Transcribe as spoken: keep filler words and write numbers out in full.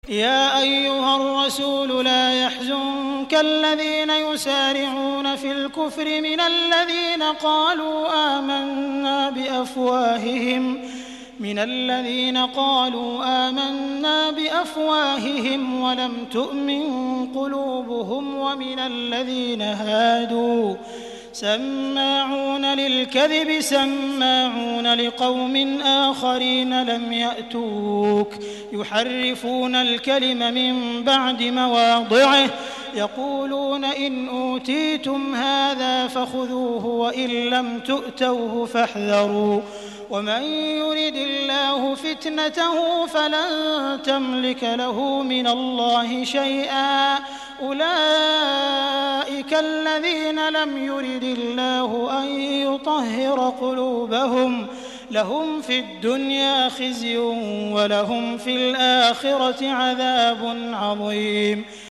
يا أيها الرسول لا يحزنك الذين يسارعون في الكفر من الذين قالوا آمنا بأفواههم من الذين قالوا آمنا بأفواههم ولم تؤمن قلوبهم ومن الذين هادوا سماعون للكذب سماعون لقوم آخرين لم يأتوك يحرفون الكلم من بعد مواضعه يقولون إن أوتيتم هذا فخذوه وإن لم تؤتوه فاحذروا ومن يرد الله فتنته فلن تملك له من الله شيئا أولئك الذين لم يرد الله أن يطهر قلوبهم لهم في الدنيا خزي ولهم في الآخرة عذاب عظيم.